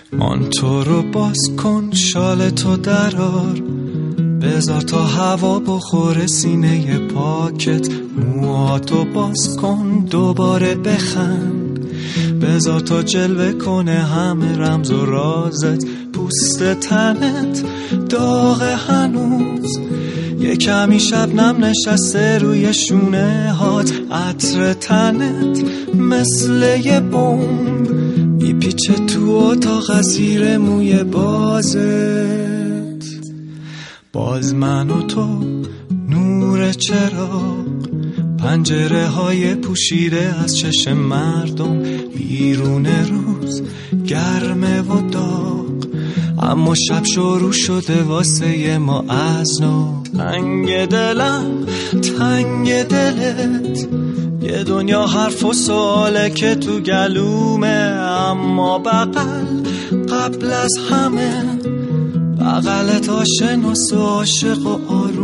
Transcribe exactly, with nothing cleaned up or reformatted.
مانتو رو باز کن، شال تو درار، بذار تا هوا بخوره سینه پاکت. موهاتو باز کن دوباره بخند، بذار تا جلوه کنه همه رمز و رازت. پوست تنت داغ هنوز، یه کمی شبنم نشسته روی شونه هات. عطر تنت مثل یه بمب میپیچه تو اتاق زیر موی بازت. باز من و تو نور چراغ، پنجره های پوشیده از چشم مردم. بیرون روز گرمه و داغ، اما شب شروع شده واسه ما از نو. تنگ دلم تنگ دلت، یه دنیا حرف و سواله که تو گلومه. اما بغل قبل از همه، بغلت آشناس و عاشق و آروم.